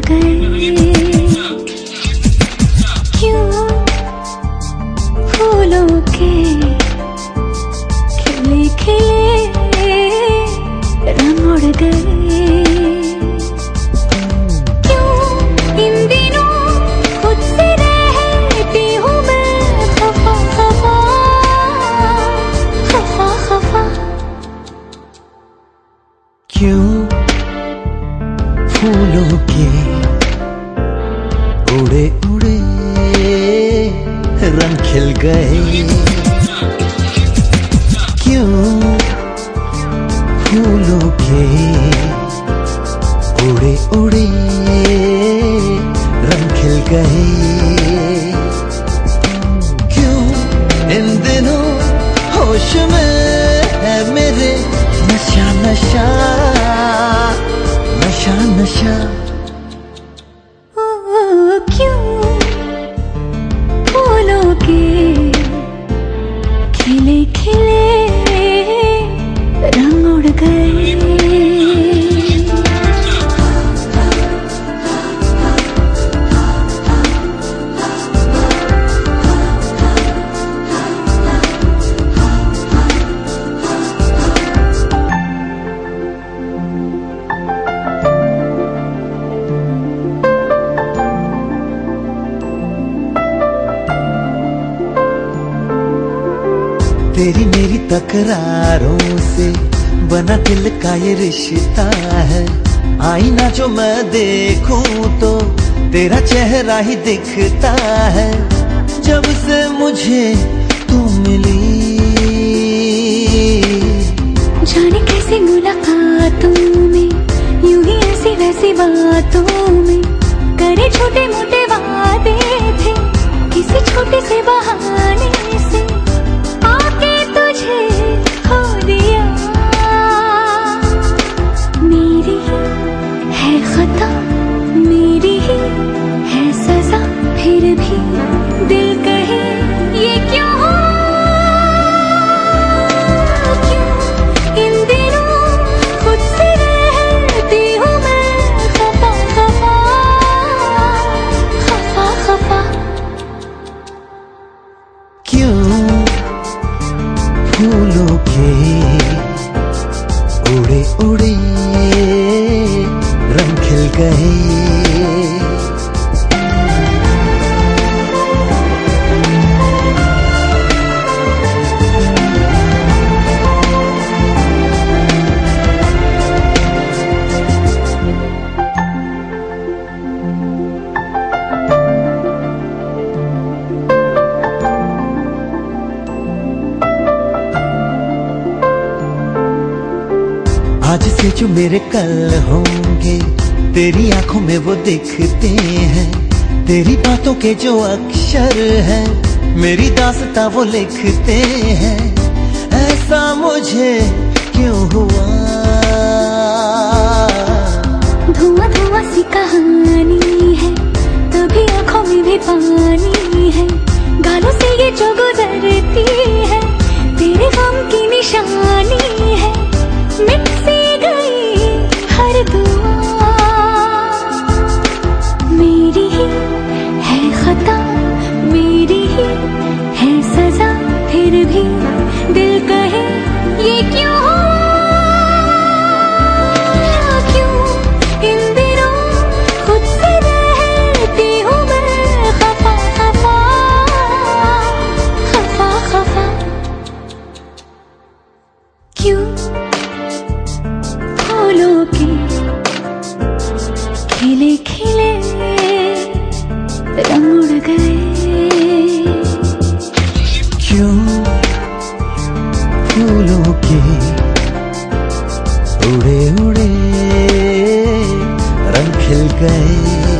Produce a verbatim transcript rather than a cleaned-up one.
गए। क्यों फूलों के खिले खिले रंग उड़ गए। क्यों इन दिनों खुद से रहती हूँ मैं खफा खफा खफा खफा। क्यों फूलों के उड़े उड़े रंग खिल गए। क्यों फूलों के उड़े उड़े रंग खिल गए। क्यों इन दिनों होश में है मेरे नशा नशा नशा नशा। ओ क्यों फूलों के खिले खिले रंग उड़ गए। तेरी मेरी तकरारों से बना दिल का ये रिश्ता है। आईना जो मैं देखूं तो तेरा चेहरा ही दिखता है। जब से मुझे तू मिली जाने कैसी मुलाकातों में यूं ही ऐसी वैसी बातों में करे छोटे मोटे वादे थे किसी छोटे से बहाने से आके तुझे खो दिया। मेरी ही है खता मेरी ही है सजा फिर भी दिल कहे ये क्यों हो। क्यों इन दिनों खुद से रहती हूँ मैं खफा खफा खफा खफा। क्यों फूलों के उड़े उड़े रंग खिल गए। आज से जो मेरे कल होंगे तेरी आंखों में वो दिखते हैं। तेरी बातों के जो अक्षर हैं मेरी दास्तां वो लिखते हैं। ऐसा मुझे क्यों हुआ। धुआं धुआं सी कहानी है तभी आंखों में भी पानी है। गालों से ये जो गुजरती है तेरे गम की निशानी है। मिट सी गई हर दुआ मेरी ही है खता मेरी ही है सजा फिर भी दिल कहे ये क्यों हो। क्यों इन दिनों खुद से रहती हूँ मैं खफा खफा खफा खफा। क्यों फूलों के खिले खिले रंग उड़ गए। क्यों फूलों के उड़े उड़े रंग खिल गए।